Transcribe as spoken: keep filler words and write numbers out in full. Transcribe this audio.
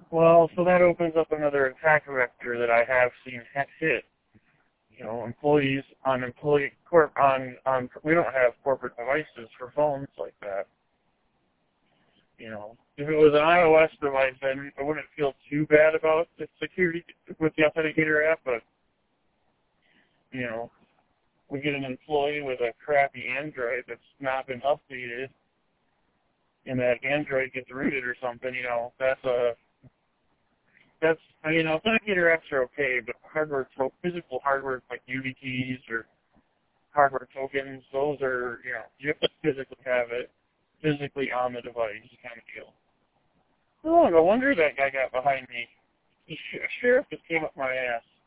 Well, so that opens up another attack vector that I have seen hit. You know, employees on employee corp on on we don't have corporate devices for phones like that. You know, if it was an iOS device, then I wouldn't feel too bad about the security with the Authenticator app. But you know, we get an employee with a crappy Android that's not been updated, and that Android gets rooted or something. You know, that's a That's, you know, Authenticator apps are okay, but hardware, to- physical hardware like YubiKeys or hardware tokens, those are, you know, you have to physically have it, physically on the device kind of deal. Oh, no wonder that guy got behind me. The sh- sheriff just came up my ass.